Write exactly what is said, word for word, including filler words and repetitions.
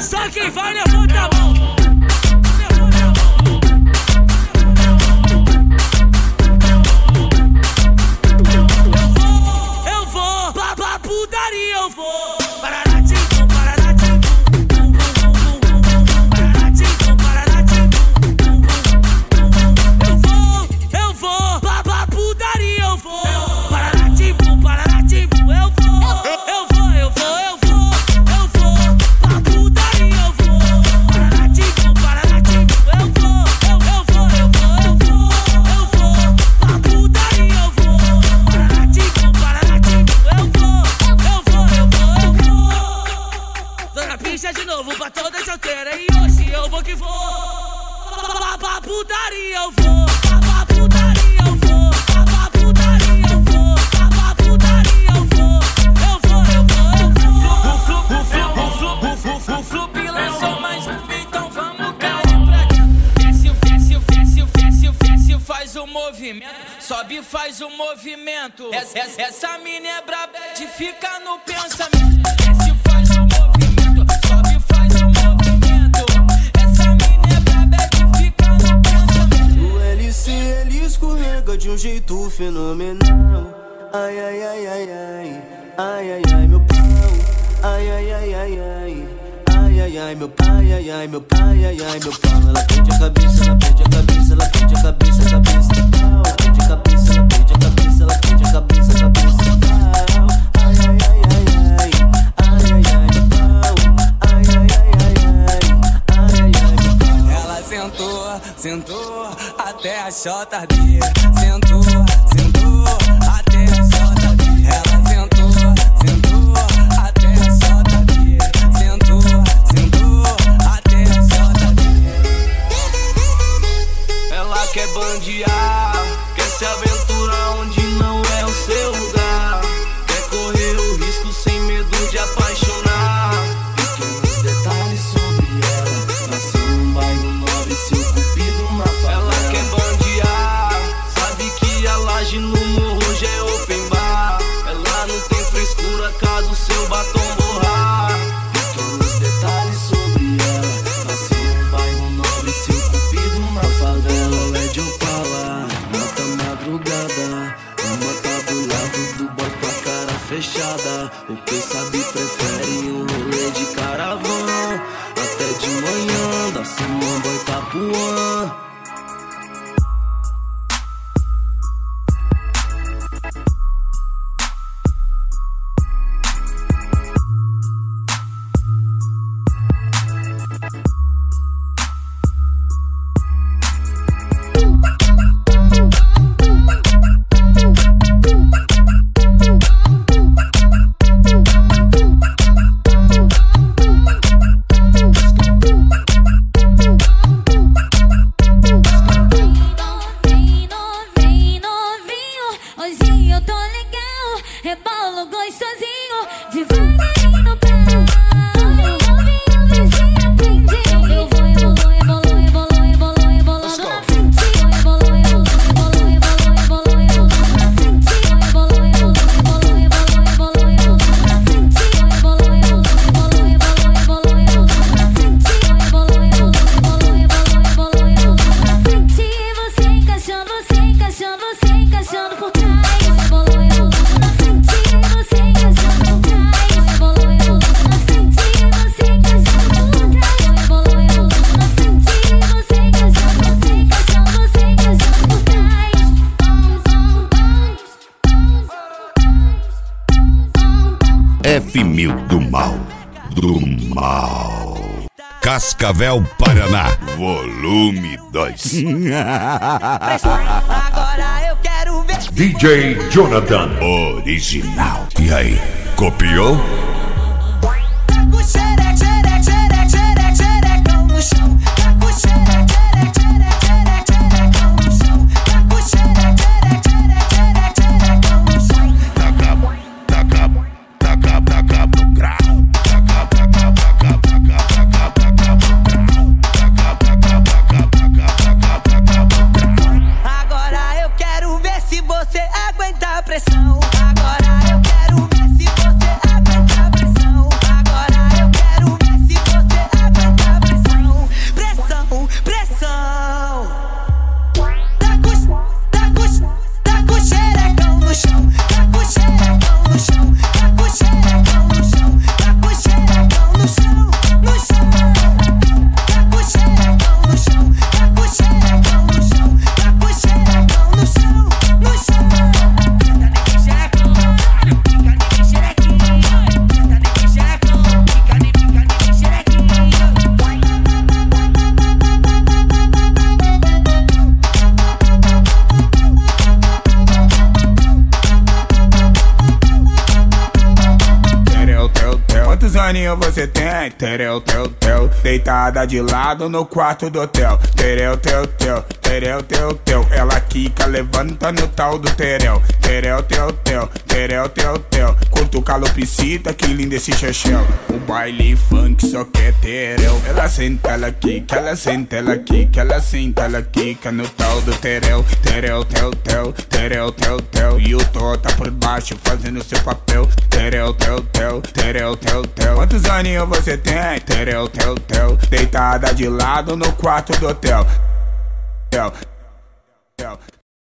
Só quem vai levanta a mão. Eu vou, pra, pra putaria eu vou. Pararatim, pararatim, pararatim, pararatim. Eu vou, eu vou, pra, pra putaria eu vou. Pararatim, pararatim, eu vou. Eu vou, eu vou, eu vou, eu vou, pra putaria eu vou. Pararatim, pararatim, eu vou. Eu, eu vou, eu vou, eu vou, eu vou, pra putaria eu vou. Pararatim, pararatim, eu vou. Eu vou, eu vou, eu vou. Tô na pista de novo pra toda solteira. E hoje eu vou que vou. Pra, pra putaria eu vou. Pra, pra putaria eu vou. Pra, pra putaria eu vou. Pra, pra putaria eu vou. Eu vou, eu vou, eu vou. O flup, o flup, o flup, o flup, o flup lançou mais um, então vamos cair pra cá. Desce, desce, desce, desce, desce, faz o movimento. Sobe, faz o movimento. Essa, essa, essa mina é braba de ficar no pensamento. Desce, faz o movimento. Sobe, faz o movimento. Essa mina é braba de ficar no pensamento. O L C, ele escorrega de um jeito fenomenal. Ai, ai, ai, ai, ai. Ai, ai, ai, meu pau. Ai, ai, ai, ai, ai. Ai, ai, ai, meu pai, ai, ai, meu pai, ai, ai, meu pau. Ela prende a cabeça, ela prende a cabeça, ela prende a cabeça, a cabeça do pau. Ela prende a cabeça, ela prende a cabeça, ela prende a cabeça, a cabeça do pau. Ai, ai, ai, ai, ai. Ai, ai, ai, meu pau. Ai, ai, ai, ai, ai. Ai, ai, ai, meu pau. Ela sentou, sentou até a chota arder. Sentou, sentou até a chota arder. Ela sentou, sentou até a chota arder. Sentou, sentou até a chota arder. Ela quer bandear, quer se aventurar onde não é o seu lugar. Quer correr o risco sem medo de apaixonar. Pequenos detalhes sobre ela. Nasceu num bairro nobre, seu cupido na favela. Ela quer bandear, sabe que a laje no morro já é open bar. Ela não tem frescura caso seu batom borrar. Pequenos detalhes sobre ela. Nasceu num bairro nobre, seu cupido na favela. Ela é de Opala, mata madrugada. Uma tá do lado do boy com a cara fechada. O que sabe prefere um rolê de caravana. Até de manhã, da semana boy Tapuã. F mil do mal, do mal. Cascavel, Paraná, volume dois. Agora eu quero ver D J Jonathan, original. E aí, copiou? Tá com xereque, xereque, xereque, xereque, xerecão no chão. Tá com xereque, xereque, xereque, xereque, xerecão no chão. Tá com xereque, xereque, xereque, xereque, xerecão no chão. Taca, taca, taca, taca pro grau. Taca, taca, taca, taca, taca, taca pro grau. Taca, taca, taca, taca, taca, taca pro grau. Agora eu quero ver se você aguenta a pressão. Agora eu quero ver se você aguenta a pressão. Agora eu quero ver se você aninhos você tem? Tereu, teu, teu. Deitada de lado no quarto do hotel. Tereu, teu, teu. Tereu, teu, teu. Ela quica, levanta no tal do tereu. Tereu, teu, teu. Tereu, teu, teu. Curto calopsita, que lindo esse chechel. O baile funk só quer tereu. Ela senta, ela quica, ela senta, ela quica, ela senta, ela quica no tal do tereu. Tereu, teu, teu. Tereu, teu, teu. E o Tó tá por baixo fazendo seu papel. Tereu, teu, teu. Tereu, teu, teu. Quantos aninhos você tem? Tereu, teu, teu. Deitada de lado no quarto do hotel.